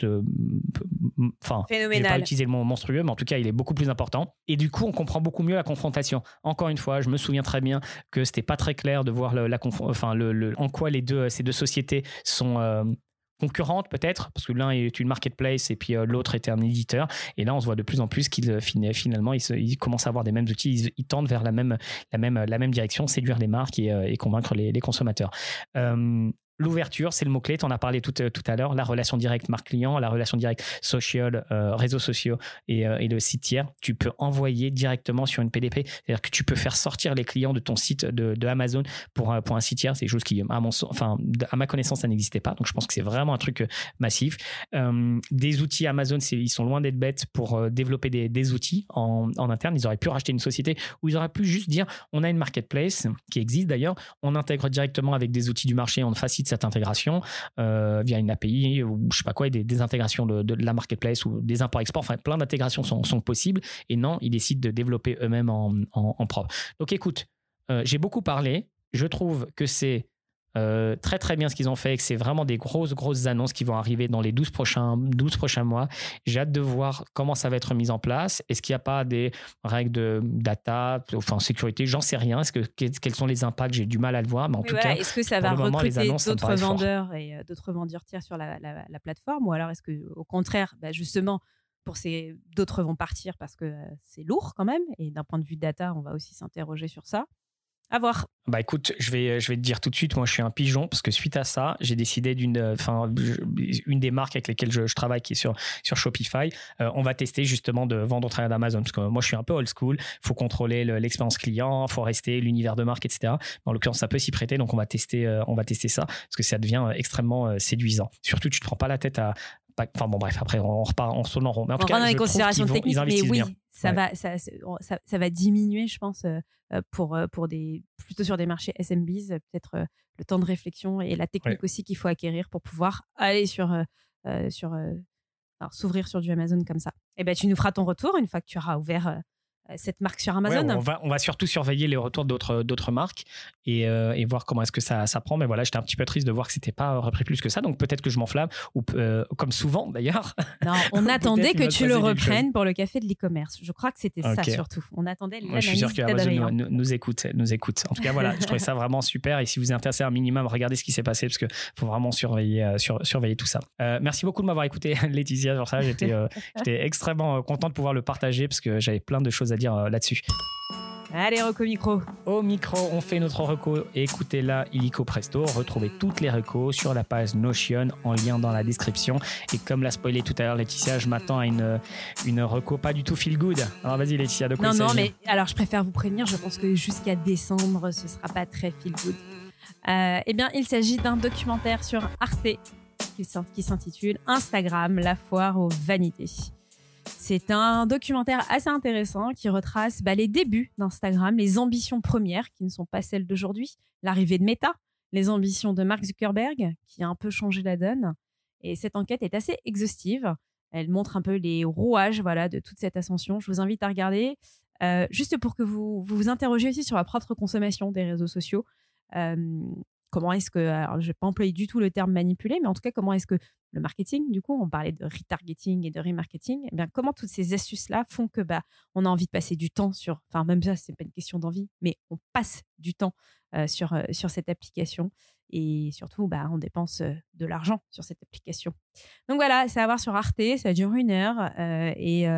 Enfin, euh, je vais pas utiliser le mot monstrueux, mais en tout cas, il est beaucoup plus important. Et du coup, on comprend beaucoup mieux la confrontation. Encore une fois, je me souviens très bien que c'était pas très clair de voir le, la conf- enfin, le, le, en quoi les deux, ces deux sociétés sont... Euh, concurrentes peut-être, parce que l'un est une marketplace et puis euh, l'autre était un éditeur. Et là, on se voit de plus en plus qu'ils finalement, ils, se, ils commencent à avoir des mêmes outils, ils, ils tendent vers la même, la même, la même direction, séduire les marques et, euh, et convaincre les, les consommateurs. Euh, L'ouverture, c'est le mot-clé, tu en as parlé tout, tout à l'heure, la relation directe marque-client, la relation directe social, euh, réseaux sociaux et, euh, et le site tiers. Tu peux envoyer directement sur une P D P, c'est-à-dire que tu peux faire sortir les clients de ton site de, de Amazon pour un, pour un site tiers. C'est quelque chose qui, à, mon, enfin, à ma connaissance, ça n'existait pas. Donc, je pense que c'est vraiment un truc massif. Euh, des outils Amazon, c'est, ils sont loin d'être bêtes pour euh, développer des, des outils en, en interne. Ils auraient pu racheter une société où ils auraient pu juste dire, on a une marketplace qui existe d'ailleurs, on intègre directement avec des outils du marché, on facilite cette intégration euh, via une A P I ou je sais pas quoi, des, des intégrations de, de la marketplace ou des imports-exports, enfin plein d'intégrations sont, sont possibles et non, ils décident de développer eux-mêmes en, en, en propre. Donc écoute, euh, j'ai beaucoup parlé, je trouve que c'est Euh, très très bien ce qu'ils ont fait et que c'est vraiment des grosses grosses annonces qui vont arriver dans les douze prochains, douze prochains mois. J'ai hâte de voir comment ça va être mis en place. Est-ce qu'il n'y a pas des règles de data, enfin sécurité, j'en sais rien. Est-ce que, quels sont les impacts? J'ai du mal à le voir, mais en mais tout voilà, cas, est-ce que ça va moment, recruter annonces, d'autres vendeurs fort. et euh, d'autres vendeurs tiers sur la, la, la plateforme, ou alors est-ce que au contraire, bah justement pour ces d'autres vont partir parce que euh, c'est lourd quand même, et d'un point de vue data, on va aussi s'interroger sur ça. À voir. Bah écoute, je vais, je vais te dire tout de suite, moi je suis un pigeon parce que suite à ça, j'ai décidé d'une, enfin, une des marques avec lesquelles je, je travaille qui est sur, sur Shopify, euh, on va tester justement de vendre au travers d'Amazon parce que moi je suis un peu old school, il faut contrôler le, l'expérience client, il faut rester l'univers de marque, et cetera. En l'occurrence, ça peut s'y prêter, donc on va tester, euh, on va tester ça parce que ça devient extrêmement euh, séduisant. Surtout, tu te prends pas la tête à. Enfin bon, bref, après on repart en tourne en rond. Mais en on tout cas, dans les considérations vont, techniques, mais oui, bien. ça, ouais. va, ça, ça, ça va diminuer, je pense, euh, pour, pour des, plutôt sur des marchés S M Bs, peut-être euh, le temps de réflexion et la technique ouais. aussi qu'il faut acquérir pour pouvoir aller sur, euh, sur euh, alors, s'ouvrir sur du Amazon comme ça. Et ben, tu nous feras ton retour une fois que tu auras ouvert euh, cette marque sur Amazon. Ouais, on, va, on va surtout surveiller les retours d'autres, d'autres marques et, euh, et voir comment est-ce que ça, ça prend. Mais voilà, j'étais un petit peu triste de voir que c'était pas repris plus que ça. Donc peut-être que je m'enflamme, ou euh, comme souvent d'ailleurs. Non, on attendait que tu le reprennes pour le café de l'e-commerce. Je crois que c'était okay. ça surtout. On attendait l'analyse. Je suis sûr que Amazon nous, nous, écoute, nous écoute. En tout cas, voilà, je trouvais ça vraiment super. Et si vous êtes intéressé un minimum, regardez ce qui s'est passé parce qu'il faut vraiment surveiller, euh, sur, surveiller tout ça. Euh, merci beaucoup de m'avoir écouté, Laetitia, sur ça. J'étais, euh, j'étais extrêmement content de pouvoir le partager parce que j'avais plein de choses à dire euh, là-dessus. Allez, reco micro. Au micro, on fait notre reco. Écoutez-la, illico presto. Retrouvez toutes les recos sur la page Notion en lien dans la description. Et comme l'a spoilé tout à l'heure Laetitia, je m'attends à une, une reco pas du tout feel good. Alors vas-y Laetitia, de quoi non, il s'agit? Non, non, mais alors je préfère vous prévenir, je pense que jusqu'à décembre, ce sera pas très feel good. Euh, eh bien, il s'agit d'un documentaire sur Arte qui s'intitule Instagram, la foire aux vanités. C'est un documentaire assez intéressant qui retrace bah, les débuts d'Instagram, les ambitions premières qui ne sont pas celles d'aujourd'hui, l'arrivée de Meta, les ambitions de Mark Zuckerberg qui a un peu changé la donne. Et cette enquête est assez exhaustive. Elle montre un peu les rouages voilà, de toute cette ascension. Je vous invite à regarder, euh, juste pour que vous, vous vous interrogiez aussi sur la propre consommation des réseaux sociaux. Euh, Comment est-ce que, alors je ne vais pas employer du tout le terme manipuler, mais en tout cas, comment est-ce que le marketing, du coup, on parlait de retargeting et de remarketing, eh bien, comment toutes ces astuces-là font que bah, on a envie de passer du temps sur, enfin même ça, ce n'est pas une question d'envie, mais on passe du temps euh, sur, euh, sur cette application et surtout, bah, on dépense euh, de l'argent sur cette application. Donc voilà, c'est à voir sur Arte, ça dure une heure euh, et, euh,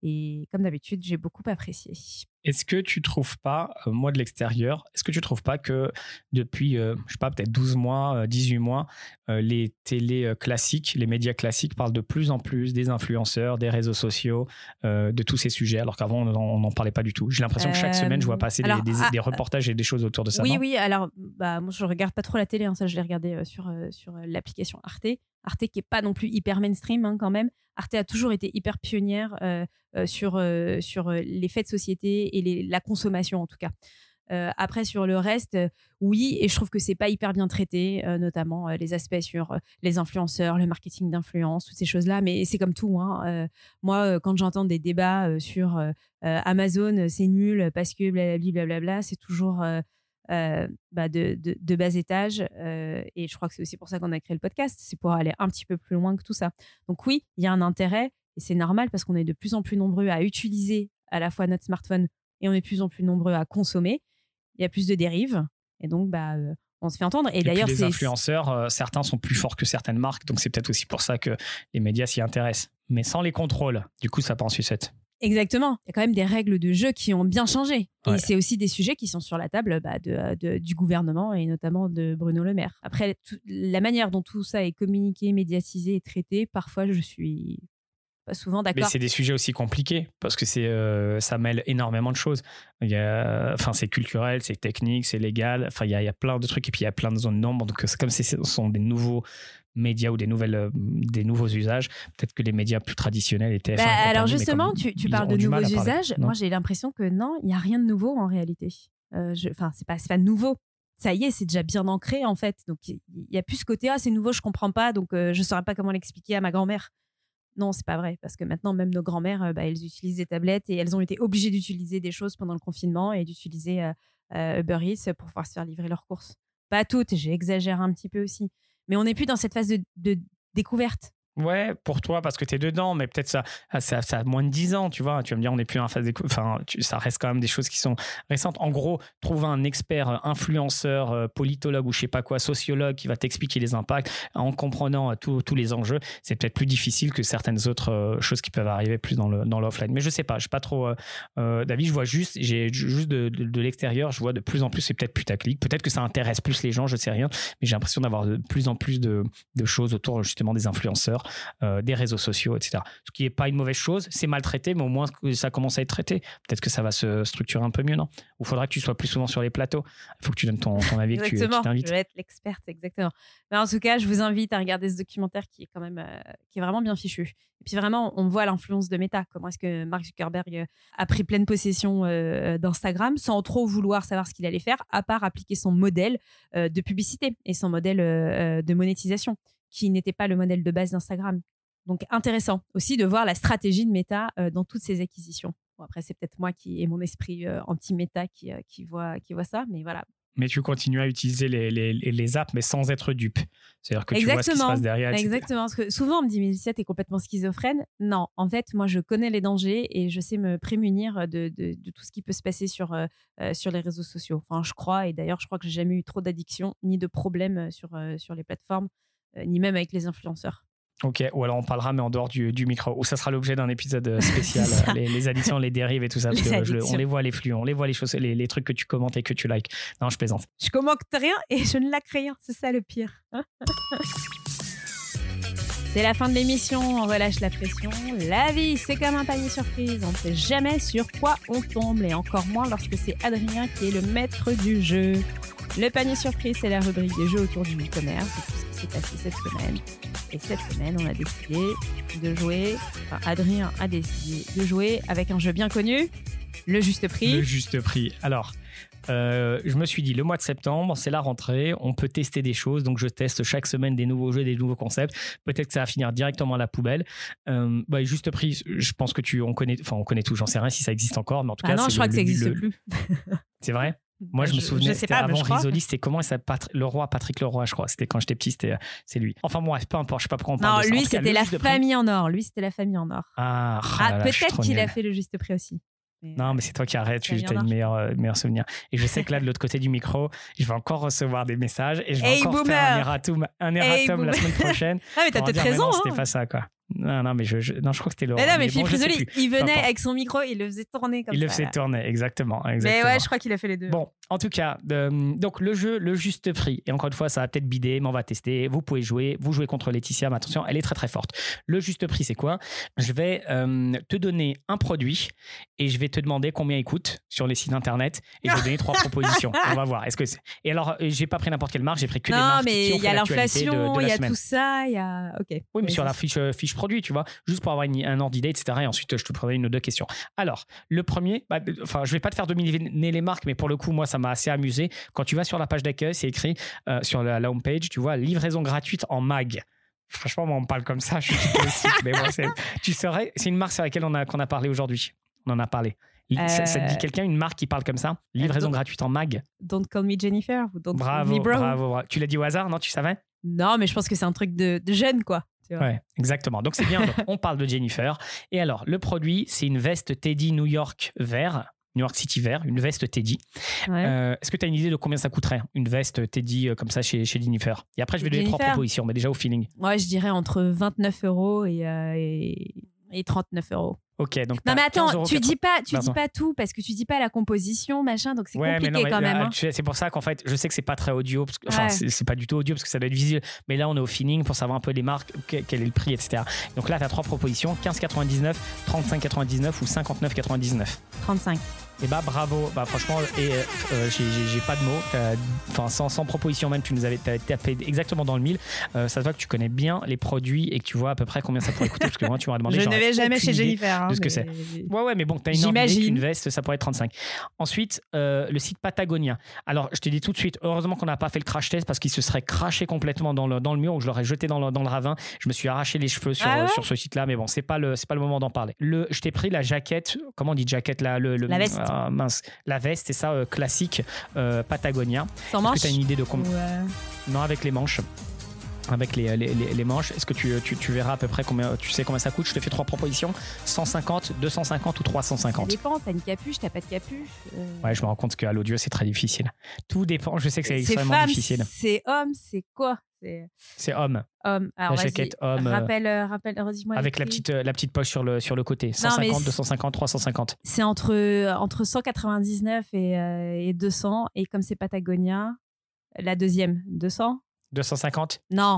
Et comme d'habitude, j'ai beaucoup apprécié. Est-ce que tu trouves pas, euh, moi de l'extérieur, est-ce que tu trouves pas que depuis, euh, je sais pas, peut-être douze mois, euh, dix-huit mois, euh, les télés euh, classiques, les médias classiques parlent de plus en plus des influenceurs, des réseaux sociaux, euh, de tous ces sujets, alors qu'avant, on n'en parlait pas du tout. J'ai l'impression que chaque Euh, semaine, je vois passer alors, des, des, ah, des reportages et des choses autour de ça. Oui, non oui. Alors, bah, moi, je regarde pas trop la télé. Hein, ça, je l'ai regardé euh, sur, euh, sur euh, l'application Arte. Arte qui est pas non plus hyper mainstream hein, quand même. Arte a toujours été hyper pionnière euh, euh, sur, euh, sur euh, les faits de société et les, la consommation en tout cas. Euh, après sur le reste, euh, oui, et je trouve que c'est pas hyper bien traité, euh, notamment euh, les aspects sur euh, les influenceurs, le marketing d'influence, toutes ces choses-là. Mais c'est comme tout. Hein. Euh, moi, euh, quand j'entends des débats euh, sur euh, euh, Amazon, c'est nul parce que blablabla, blablabla, c'est toujours euh, euh, bah de, de, de bas étage. Euh, et je crois que c'est aussi pour ça qu'on a créé le podcast. C'est pour aller un petit peu plus loin que tout ça. Donc oui, il y a un intérêt et c'est normal parce qu'on est de plus en plus nombreux à utiliser à la fois notre smartphone et on est de plus en plus nombreux à consommer. Il y a plus de dérives et donc bah euh, on se fait entendre. Et, et d'ailleurs, puis les c'est... influenceurs, euh, certains sont plus forts que certaines marques, donc c'est peut-être aussi pour ça que les médias s'y intéressent. Mais sans les contrôles, du coup, ça part en sucette. Exactement. Il y a quand même des règles de jeu qui ont bien changé. Ouais. Et c'est aussi des sujets qui sont sur la table bah, de, de, du gouvernement et notamment de Bruno Le Maire. Après, tout, la manière dont tout ça est communiqué, médiatisé et traité, parfois, je suis pas souvent d'accord. Mais c'est des sujets aussi compliqués parce que c'est, euh, ça mêle énormément de choses. Il y a, enfin, c'est culturel, c'est technique, c'est légal. Enfin, il y a, il y a plein de trucs et puis il y a plein de zones d'ombre. Donc, c'est comme si ce sont des nouveaux médias ou des, nouvelles, euh, des nouveaux usages, peut-être que les médias plus traditionnels étaient... Bah, alors justement, tu, tu parles de nouveaux usages. Moi, j'ai l'impression que non, il n'y a rien de nouveau en réalité. Euh, je, enfin, c'est pas, c'est pas nouveau. Ça y est, c'est déjà bien ancré en fait. Donc, il n'y a plus ce côté, ah, c'est nouveau, je comprends pas, donc euh, je ne saurais pas comment l'expliquer à ma grand-mère. Non, c'est pas vrai, parce que maintenant, même nos grand-mères, bah, elles utilisent des tablettes et elles ont été obligées d'utiliser des choses pendant le confinement et d'utiliser euh, euh, Uber Eats pour pouvoir se faire livrer leurs courses. Pas toutes, j'exagère un petit peu aussi. Mais on n'est plus dans cette phase de, de découverte. Ouais, pour toi, parce que tu es dedans, mais peut-être ça, ça, ça a moins de dix ans, tu vois. Tu vas me dire, on n'est plus en phase d'écoute. Enfin, tu, ça reste quand même des choses qui sont récentes. En gros, trouver un expert, influenceur, politologue ou je sais pas quoi, sociologue qui va t'expliquer les impacts en comprenant tous les enjeux, c'est peut-être plus difficile que certaines autres choses qui peuvent arriver plus dans le dans l'offline. Mais je sais pas, je sais pas trop. Euh, David, je vois juste, j'ai juste de, de, de l'extérieur, je vois de plus en plus, c'est peut-être putaclic. Peut-être que ça intéresse plus les gens, je sais rien, mais j'ai l'impression d'avoir de plus en plus de, de choses autour justement des influenceurs. Euh, des réseaux sociaux, et cetera. Ce qui n'est pas une mauvaise chose, c'est mal traité, mais au moins ça commence à être traité. Peut-être que ça va se structurer un peu mieux, non ? Ou il faudra que tu sois plus souvent sur les plateaux. Il faut que tu donnes ton, ton avis, que tu, tu t'invites. Je vais être l'experte, exactement. Mais en tout cas, je vous invite à regarder ce documentaire qui est quand même, euh, qui est vraiment bien fichu. Et puis vraiment, on voit l'influence de Meta. Comment est-ce que Mark Zuckerberg a pris pleine possession euh, d'Instagram sans trop vouloir savoir ce qu'il allait faire, à part appliquer son modèle euh, de publicité et son modèle euh, de monétisation, qui n'était pas le modèle de base d'Instagram. Donc, intéressant aussi de voir la stratégie de Meta euh, dans toutes ces acquisitions. Bon, après, c'est peut-être moi qui ai mon esprit euh, anti-Meta qui, euh, qui, voit, qui voit ça, mais voilà. Mais tu continues à utiliser les, les, les apps, mais sans être dupe. C'est-à-dire que Exactement. Tu vois ce qui se passe derrière, et cetera. Exactement. Parce que souvent, on me dit, mais Lucia, t'es complètement schizophrène. Non, en fait, moi, je connais les dangers et je sais me prémunir de, de, de tout ce qui peut se passer sur, euh, sur les réseaux sociaux. Enfin, je crois, et d'ailleurs, je crois que j'ai jamais eu trop d'addiction ni de problèmes sur, euh, sur les plateformes, euh, ni même avec les influenceurs. Ok, ou alors on parlera, mais en dehors du, du micro, ou ça sera l'objet d'un épisode spécial, les, les addictions, les dérives et tout ça, parce que je, on les voit les flux, on les voit les choses, les, les trucs que tu commentes et que tu likes. Non, je plaisante. Je commente rien et je ne like rien, c'est ça le pire. C'est la fin de l'émission, on relâche la pression. La vie, c'est comme un panier surprise, on ne sait jamais sur quoi on tombe, et encore moins lorsque c'est Adrien qui est le maître du jeu. Le panier surprise, c'est la rubrique des jeux autour du e-commerce, c'est tout ce qui s'est passé cette semaine. Et cette semaine, on a décidé de jouer, enfin Adrien a décidé de jouer avec un jeu bien connu, le juste prix. Le juste prix. Alors, euh, je me suis dit, le mois de septembre, c'est la rentrée, on peut tester des choses, donc je teste chaque semaine des nouveaux jeux, des nouveaux concepts. Peut-être que ça va finir directement à la poubelle. Euh, bah, juste prix, je pense que tu, on connaît, enfin on connaît tout, j'en sais rien si ça existe encore, mais en tout ah cas, non, c'est je crois le, que ça n'existe le, plus. C'est vrai ? Moi, je, je me souvenais, je c'était pas, avant Risoli, crois. c'était comment il s'appelle Patri- Leroy, Patrick Leroy, je crois. C'était quand j'étais petit, c'était, c'est lui. Enfin bon, peu importe, je sais pas pourquoi on parle non, de ça. lui, cas, c'était la famille en or. Lui, c'était la famille en or. Ah, ah là là, peut-être qu'il nul. a fait le juste prix aussi. Mais non, mais c'est toi qui arrêtes, tu as une meilleure, euh, meilleur souvenir. Et je sais que là, de l'autre côté du micro, je vais encore recevoir des messages et je vais hey, encore boomer. faire un erratum, un erratum hey, la semaine prochaine. Ah, mais t'as peut-être raison. Non, hein. c'était pas ça, quoi. Non, non, mais je, je, non, je crois que c'était Laurent. Mais non, mais, mais Philippe bon, Risoli, il venait avec son micro, il le faisait tourner comme il ça. Il le faisait là. tourner, exactement, exactement. Mais ouais, je crois qu'il a fait les deux. Bon, en tout cas, euh, donc le jeu, le juste prix. Et encore une fois, ça va peut-être bider, mais on va tester. Vous pouvez jouer. Vous jouez contre Laetitia, mais attention, elle est très très forte. Le juste prix, c'est quoi ? Je vais euh, te donner un produit et je vais te demander combien il coûte sur les sites internet et je vais donner trois propositions. On va voir. Est-ce que c'est... Et alors, j'ai pas pris n'importe quelle marque, j'ai pris que non, des marques mais qui ont y fait a l'actualité de, de la il y a semaine. tout ça, il y a. Ok. Oui, mais oui, sur c'est... la fiche, fiche produit, tu vois, juste pour avoir une, un ordre d'idée, et cetera. Et ensuite, je te prendrai une ou deux questions. Alors, le premier, bah, enfin, je vais pas te faire dominer les marques, mais pour le coup, moi, ça m'a assez amusé. Quand tu vas sur la page d'accueil, c'est écrit euh, sur la, la homepage, tu vois, livraison gratuite en mag. Franchement, moi, on me parle comme ça, je suis tout aussi. Mais bon, c'est, tu saurais, c'est une marque sur laquelle on a, qu'on a parlé aujourd'hui. On en a parlé. Euh... Ça, ça te dit quelqu'un, une marque qui parle comme ça ? Livraison don't, gratuite en mag. Don't call me Jennifer ou don't bravo, call me bro. Bravo, bravo. Tu l'as dit au hasard, non ? Tu savais ? Non, mais je pense que c'est un truc de, de jeune, quoi. Tu vois. Ouais, exactement. Donc c'est bien. Donc, on parle de Jennifer. Et alors, le produit, c'est une veste Teddy New York vert. New York City vert, une veste Teddy. Ouais. Euh, est-ce que tu as une idée de combien ça coûterait, une veste Teddy euh, comme ça chez, chez Jennifer ? Et après, je vais donner Jennifer. trois propositions, mais déjà au feeling. Ouais, je dirais entre vingt-neuf euros et, euh, et, et trente-neuf euros. Ok, donc non mais attends, tu dis pas, tu dis pas tout parce que tu dis pas la composition, machin, donc c'est ouais, compliqué mais non, mais, quand même. Hein. C'est pour ça qu'en fait, je sais que c'est pas très audio, parce que, enfin, ouais. c'est, c'est pas du tout audio parce que ça doit être visible. Mais là, on est au feeling pour savoir un peu les marques, quel est le prix, et cetera. Donc là, tu as trois propositions quinze quatre-vingt-dix-neuf, trente-cinq quatre-vingt-dix-neuf ou cinquante-neuf quatre-vingt-dix-neuf. trente-cinq. Et bah bravo, bah franchement, et euh, j'ai, j'ai, j'ai pas de mots. Enfin, sans, sans proposition même, tu nous avais tapé exactement dans le mille. Euh, ça se voit que tu connais bien les produits et que tu vois à peu près combien ça pourrait coûter. Parce que moi, tu m'aurais demandé. Je ne vais jamais chez Jennifer. Hein, de ce que mais... c'est. Ouais, ouais, mais bon, t'as une ordre d'idée qu'une veste, ça pourrait être trente-cinq. Ensuite, euh, le site Patagonia. Alors, je te dis tout de suite, heureusement qu'on n'a pas fait le crash test parce qu'il se serait craché complètement dans le, dans le mur ou je l'aurais jeté dans le, dans le ravin. Je me suis arraché les cheveux sur, ah ouais sur ce site-là, mais bon, c'est pas le, c'est pas le moment d'en parler. Le, je t'ai pris la jaquette, comment on dit jaquette là, le, le, La veste. Euh, mince. La veste, c'est ça, euh, classique euh, Patagonia. Sans manches. Est-ce que tu as une idée de combien ouais. Non, avec les manches. Avec les, les, les, les manches. Est-ce que tu, tu, tu verras à peu près combien, tu sais combien ça coûte ? Je te fais trois propositions. cent cinquante, deux cent cinquante ou trois cent cinquante. Ça dépend, t'as une capuche, t'as pas de capuche. Euh... Ouais, je me rends compte qu'à l'audio, c'est très difficile. Tout dépend. Je sais que c'est, c'est extrêmement femme, difficile. C'est homme, c'est quoi ? C'est, c'est homme. Homme. Alors, la jaquette homme. Rappelle, euh, rappelle, redis-moi. Avec la petite, euh, la petite poche sur le, sur le côté. cent cinquante, non, deux cent cinquante, trois cent cinquante. C'est entre, entre cent quatre-vingt-dix-neuf et, euh, et deux cents. Et comme c'est Patagonia, la deuxième, deux cents. deux cent cinquante ? Non.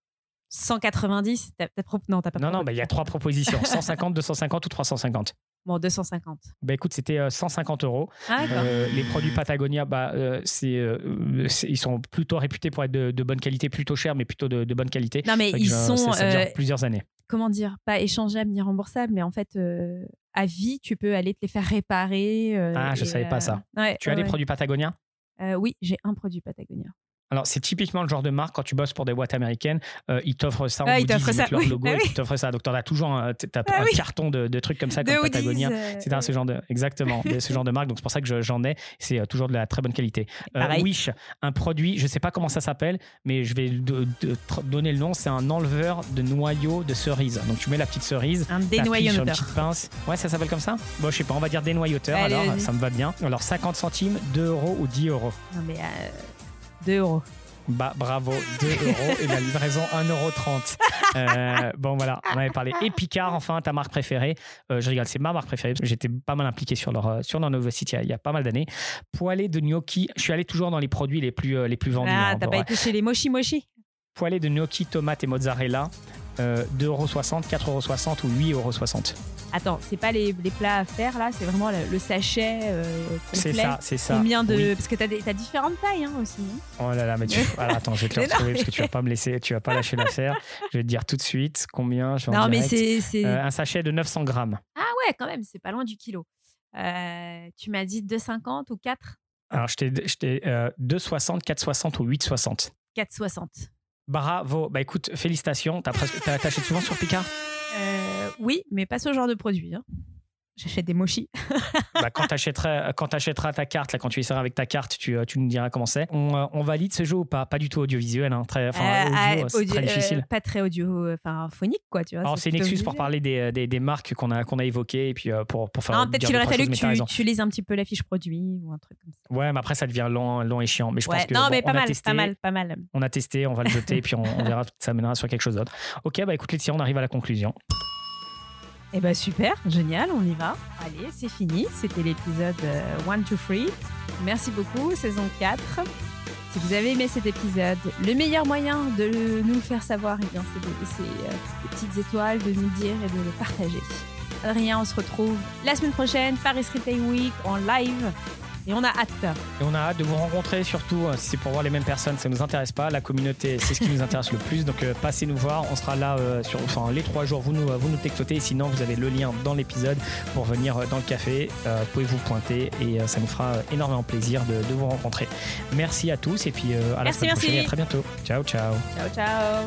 cent quatre-vingt-dix, t'as, t'as pro... non, t'as pas. Non, non, bah, il y a trois propositions. cent cinquante, deux cent cinquante ou trois cent cinquante. Bon, deux cent cinquante. Bah écoute, c'était euh, cent cinquante euros. Ah, euh, les produits Patagonia, bah, euh, c'est, euh, c'est, ils sont plutôt réputés pour être de, de bonne qualité, plutôt chers, mais plutôt de, de bonne qualité. Non, mais ils je, sont. Ça, ça dure euh, plusieurs années. Comment dire ? Pas échangeables ni remboursables, mais en fait, euh, à vie, tu peux aller te les faire réparer. Euh, ah, je ne savais euh... pas ça. Ouais, tu as ouais. des produits Patagonia ? euh, Oui, j'ai un produit Patagonia. Alors, c'est typiquement le genre de marque, quand tu bosses pour des boîtes américaines, euh, ils t'offrent ça en ah, goodies, ils t'offrent ça. leur Oui, logo, ah, et oui. ils t'offrent ça. Donc, tu en as toujours un, t'as ah, un oui. carton de, de trucs comme ça, de comme hoodies, Patagonia. euh, C'est un, ce genre de, exactement, de, ce genre de marque. Donc, c'est pour ça que je, j'en ai. C'est euh, toujours de la très bonne qualité. Euh, Wish, un produit, je ne sais pas comment ça s'appelle, mais je vais de, de, de donner le nom. C'est un enleveur de noyaux de cerises. Donc, tu mets la petite cerise. Un dénoyauteur. Sur une petite pince. Ouais, ça s'appelle comme ça ? Bon, je sais pas, on va dire dénoyauteur. Allez, alors, allez. Ça me va bien. Alors, cinquante centimes, deux euros ou dix euros. Non, mais euh, deux euros. Bah bravo, deux euros et la livraison un euro trente. Euh, bon voilà, on avait parlé. Et Picard, enfin, ta marque préférée. Euh, je rigole, c'est ma marque préférée. J'étais pas mal impliqué sur leur, sur leur nouveau site il y, a, il y a pas mal d'années. Poêlée de gnocchi. Je suis allé toujours dans les produits les plus, euh, les plus vendus. Ah, hein, t'as bon, pas été chez les mochi mochi. Poêlée de gnocchi, tomates et mozzarella. Euh, deux euros soixante, quatre euros soixante ou huit euros soixante. Attends, c'est pas les, les plats à faire là, c'est vraiment le, le sachet euh, complet. C'est ça, c'est ça. Combien de... Oui. Parce que t'as, des, t'as différentes tailles hein, aussi. Hein. Oh là là, mais tu... Alors, attends, je vais te le retrouver parce que tu vas pas me laisser, tu vas pas lâcher l'affaire. Je vais te dire tout de suite combien. Je vais non, en mais direct. c'est. c'est... Euh, un sachet de neuf cents grammes. Ah ouais, quand même, c'est pas loin du kilo. Euh, tu m'as dit deux cinquante ou quatre ? Alors, je t'ai, je t'ai euh, deux soixante, quatre soixante ou huit soixante. quatre soixante. Bravo. Bah écoute, félicitations. T'as presque, t'as, t'achètes souvent sur Picard ? euh, Oui, mais pas ce genre de produit. Hein. J'achète des mochis. Bah, quand tu achèteras, quand t'achèteras ta carte, là, quand tu essaieras avec ta carte, tu, tu nous diras comment c'est. On, euh, on valide ce jeu ou pas? Pas du tout audiovisuel, hein. Très, enfin, Euh, audio, euh, c'est audio- très difficile. euh, pas très audio, enfin phonique quoi, tu vois. Alors c'est une plutôt excuse pour visuel. parler des, des, des marques qu'on a, qu'on a évoquées et puis euh, pour, pour faire Non, peut-être dire qu'il deux, aurait trois fallu choses, que mais t'as raison. tu, tu lises un petit peu la fiche produit ou un truc comme ça. Ouais, mais après ça devient long, long et chiant. Mais je Ouais, pense que non, bon, mais on pas a mal, testé, pas mal, pas mal. on a testé, on va le jeter et puis on, on verra, ça mènera sur quelque chose d'autre. Ok, bah écoute Laetitia, on arrive à la conclusion. Eh ben super, génial, on y va. Allez, c'est fini. C'était l'épisode un, deux, trois. Merci beaucoup, saison quatre. Si vous avez aimé cet épisode, le meilleur moyen de nous le faire savoir, eh bien, c'est de laisser euh, des petites étoiles, de nous le dire et de le partager. Adrien, on se retrouve la semaine prochaine, Paris Retail Week en live. Et on a hâte. Et on a hâte de vous rencontrer, surtout si c'est pour voir les mêmes personnes, ça ne nous intéresse pas. La communauté, c'est ce qui nous intéresse le plus. Donc euh, passez nous voir, on sera là euh, sur enfin, les trois jours, vous nous, vous nous textotez. Sinon, vous avez le lien dans l'épisode pour venir dans le café. Euh, vous pouvez vous pointer et euh, ça nous fera énormément plaisir de, de vous rencontrer. Merci à tous et puis euh, à la Merci, semaine merci. prochaine et à très bientôt. Ciao, ciao. Ciao, ciao.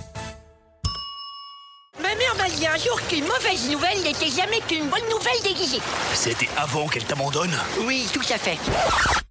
Ma mère m'a dit un jour qu'une mauvaise nouvelle n'était jamais qu'une bonne nouvelle déguisée. C'était avant qu'elle t'abandonne? Oui, tout à fait.